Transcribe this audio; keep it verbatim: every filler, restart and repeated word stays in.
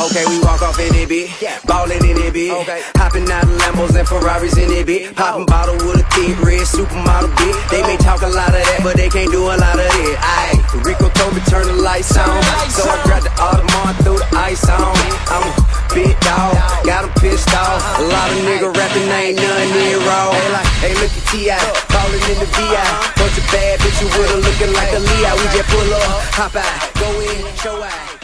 Okay, we walk off in it, bitch. Ballin' in it, bitch. Okay. Hopping out of Lambos and Ferraris in it, bitch. Poppin' bottle with a thick red supermodel, bitch. They may talk a lot of that, but they can't do a lot of it. Aye, Rico Kobe turn the lights on. So I grabbed the Audemars, threw the ice on. I'm a big dog, got him pissed off. A lot of nigga rapping, ain't none near raw. Hey, like, hey, look at T I, ballin' in the V I. Bunch of bad bitches with her looking like a Leo. We just pull up, hop out, go in, show out.